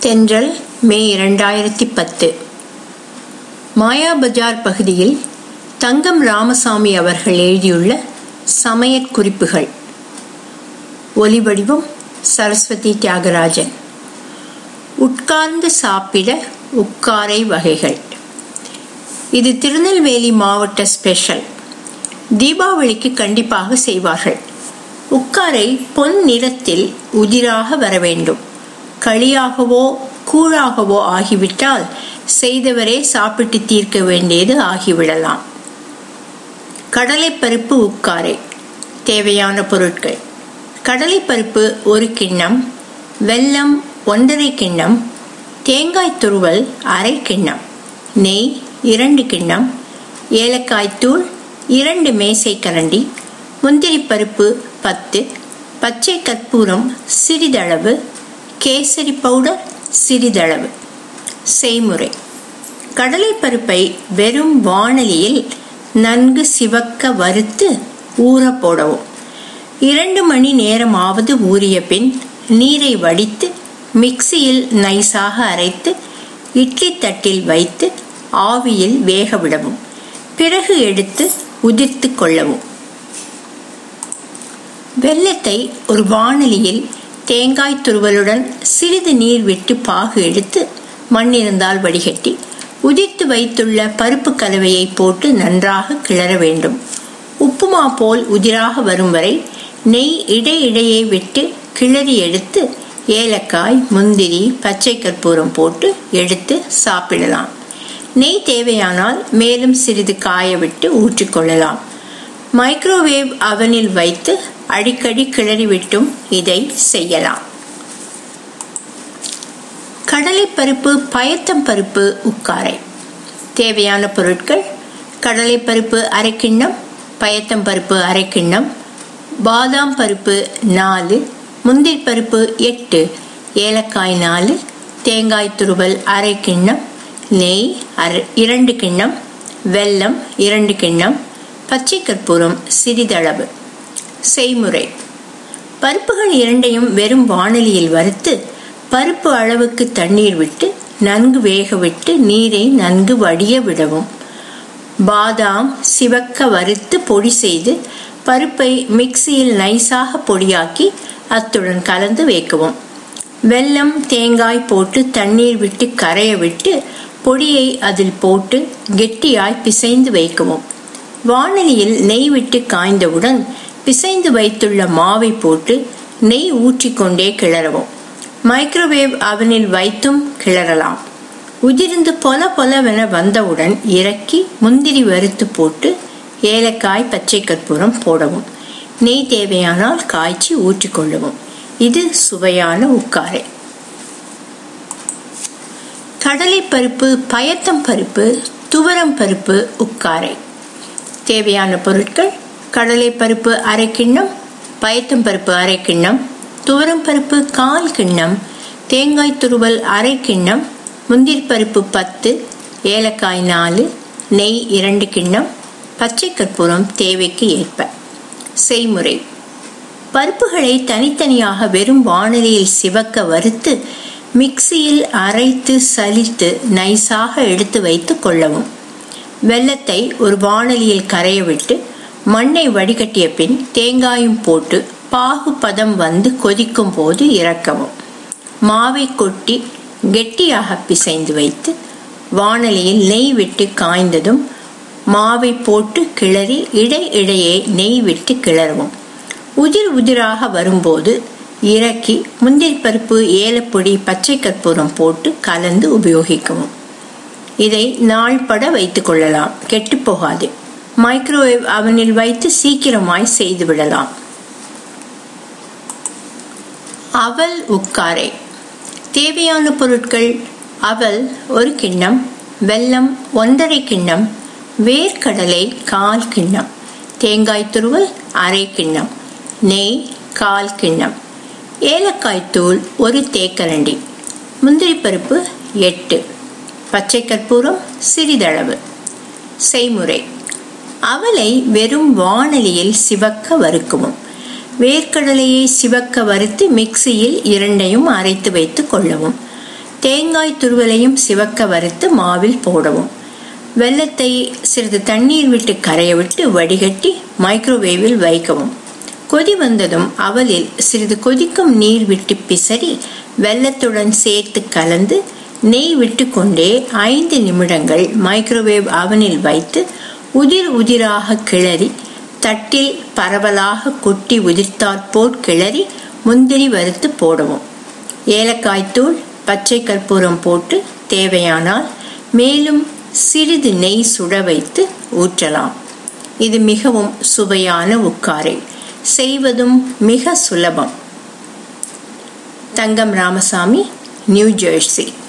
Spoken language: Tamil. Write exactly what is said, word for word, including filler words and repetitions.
தென்றல் மே இரண்டாயிரத்தி பத்து. மாயாபஜார் பகுதியில் தங்கம் ராமசாமி அவர்கள் எழுதியுள்ள சமயக் குறிப்புகள். ஒலிவடிவம் சரஸ்வதி தியாகராஜன். உட்கார்ந்து சாப்பிட உட்காரை வகைகள். இது திருநெல்வேலி மாவட்ட ஸ்பெஷல். தீபாவளிக்கு கண்டிப்பாக செய்வார்கள். உட்காரை பொன் நிறத்தில் உதிராக வர வேண்டும். களியாகவோ கூழாகவோ ஆகிவிட்டால் செய்தவரே சாப்பிட்டு தீர்க்க வேண்டியது ஆகிவிடலாம். கடலைப்பருப்பு உட்காரை. தேவையான பொருட்கள்: கடலைப்பருப்பு ஒரு கிண்ணம், வெல்லம் ஒன்றரை கிண்ணம், தேங்காய் துருவல் அரை கிண்ணம், நெய் இரண்டு கிண்ணம், ஏலக்காய் தூள் இரண்டு மேசை கரண்டி, முந்திரி பருப்பு பத்து, பச்சை கற்பூரம் சிறிதளவு, கேசரி பவுடர் சிறிதளவு. செய்முறை: கடலைப்பருப்பை வெறும் வாணலியில் நன்கு சிவக்க வறுத்து ஊற போடவும். இரண்டு மணி நேரமாவது ஊறிய பின் நீரை வடித்து மிக்சியில் நைஸாக அரைத்து இட்லி தட்டில் வைத்து ஆவியில் வேக விடவும். பிறகு எடுத்து உதிர்த்து கொள்ளவும். வெல்லத்தை ஒரு வாணலியில் தேங்காய் துருவலுடன் சிறிது நீர் விட்டு பாகு எடுத்து மண் இருந்தால் வடிகட்டி உதிர்த்து வைத்துள்ள பருப்பு கலவையை போட்டு நன்றாக கிளற வேண்டும். உப்புமா போல் உதிராக வரும் வரை நெய் இடையிடையே விட்டு கிளறி எடுத்து ஏலக்காய், முந்திரி, பச்சை கற்பூரம் போட்டு எடுத்து சாப்பிடலாம். நெய் தேவையானால் மேலும் சிறிது காய விட்டு ஊற்றிக்கொள்ளலாம். மைக்ரோவேவ் அவனில் வைத்து அடிக்கடி கிளறிவிட்டும் இதை செய்யலாம். கடலைப்பருப்பு பயத்தம் பருப்பு உட்காரை. தேவையான பொருட்கள்: கடலைப்பருப்பு அரை கிண்ணம், பயத்தம் பருப்பு அரை கிண்ணம், பாதாம் பருப்பு நாலு, முந்திரி பருப்பு எட்டு, ஏலக்காய் நாலு, தேங்காய் துருவல் அரை கிண்ணம், நெய் இரண்டு கிண்ணம், வெல்லம் இரண்டு கிண்ணம், பச்சை கற்பூரம் சிறிதளவு. செய்முறை: பருப்புகள் இரண்டையும் வெறும் வாணலியில் வறுத்து பருப்பு அளவுக்கு தண்ணீர் விட்டு நன்கு வேக விட்டு நீரை நன்கு வடிய விடவும். பாதாம் சிவக்க வறுத்து பொடி செய்து பருப்பை மிக்சியில் நைஸாக பொடியாக்கி அத்துடன் கலந்து வைக்கவும். வெல்லம், தேங்காய் போட்டு தண்ணீர் விட்டு கரைய விட்டு பொடியை அதில் போட்டு கெட்டியாய் பிசைந்து வைக்கவும். வாணலியில் நெய் விட்டு காய்ந்தவுடன் பிசைந்து வைத்துள்ள மாவை போட்டு நெய் ஊற்றிக்கொண்டே கிளறவும். மைக்ரோவேவ் அவனில் வைத்தும் கிளறலாம். உதிர்ந்து பொல பொலவென வந்தவுடன் இறக்கி முந்திரி வறுத்து போட்டு ஏலக்காய், பச்சை கற்பூரம் போடவும். நெய் தேவையானால் காய்ச்சி ஊற்றிக்கொள்ளவும். இது சுவையான உட்காரை. கடலைப்பருப்பு பயத்தம் பருப்பு துவரம் பருப்பு உட்காரை. தேவையான பொருட்கள்: கடலைப்பருப்பு அரை கிண்ணம், பயத்தம் பருப்பு அரை கிண்ணம், துவரம் பருப்பு கால் கிண்ணம், தேங்காய் துருவல் அரை கிண்ணம், முந்திரி பருப்பு பத்து, ஏலக்காய் நாலு, நெய் இரண்டு கிண்ணம், பச்சை கற்பூரம் தேவைக்கு ஏற்ப. செய்முறை: பருப்புகளை தனித்தனியாக வெறும் வாணலியில் சிவக்க வறுத்து மிக்சியில் அரைத்து சலித்து நைஸாக எடுத்து வைத்து கொள்ளவும். வெல்லத்தை ஒரு வாணலியில் கரைய விட்டு மண்ணை வடிகட்டிய பின் தேங்காயும் போட்டு பாகு பதம் வந்து கொதிக்கும் போது இறக்கவும். மாவை கொட்டி கெட்டியாக பிசைந்து வைத்து வாணலியில் நெய் விட்டு காய்ந்ததும் மாவை போட்டு கிளறி இடை இடையே நெய் விட்டு கிளறவும். உதிர் உதிராக வரும்போது இறக்கி முந்திரி பருப்பு, ஏலப்பொடி, பச்சை கற்பூரம் போட்டு கலந்து உபயோகிக்கவும். இதை நாள்பட வைத்துக் கொள்ளலாம், கெட்டு போகாது. மைக்ரோவேவ் அவனில் வைத்து சீக்கிரமாய் செய்து விடலாம். அவல் உட்காரை. தேவையான பொருட்கள்: அவல் ஒரு கிண்ணம், வெல்லம் ஒன்றரை கிண்ணம், வேர்க்கடலை கால் கிண்ணம், தேங்காய் துருவல் அரை கிண்ணம், நெய் கால் கிண்ணம், ஏலக்காய் தூள் ஒரு தேக்கரண்டி, முந்திரி பருப்பு எட்டு, பச்சை கற்பூரம் சிறிதளவு. செய்முறை: அவலை வெறும் வாணலியில் சிவக்க வறுக்கவும். வேர்க்கடலையை சிவக்க வறுத்து மிக்சியில் இரண்டையும் அரைத்து வைத்துக் கொள்ளவும். தேங்காய் துருவலையும் சிவக்க வறுத்து மாவில் போடவும். வெல்லத்தை சிறிது தண்ணீர் விட்டு கரைய விட்டு வடிகட்டி மைக்ரோவேவில் வைக்கவும். கொதி வந்ததும் அவலில் சிறிது கொதிக்கும் நீர் விட்டு பிசறி வெல்லத்துடன் சேர்த்து கலந்து நெய் விட்டு கொண்டே ஐந்து நிமிடங்கள் மைக்ரோவேவ் அவனில் வைத்து உதிர் உதிராக கிளறி தட்டில் பரவலாக கொட்டி உதிர்த்தாற்போல் கிளறி முந்திரி வறுத்து போடவும். ஏலக்காய்த்தூள், பச்சை கற்பூரம் போட்டு தேவையானால் மேலும் சிறிது நெய் சுட வைத்து ஊற்றலாம். இது மிகவும் சுவையான உக்காரை. செய்வதும் மிக சுலபம். Thangam Ramasamy, New Jersey.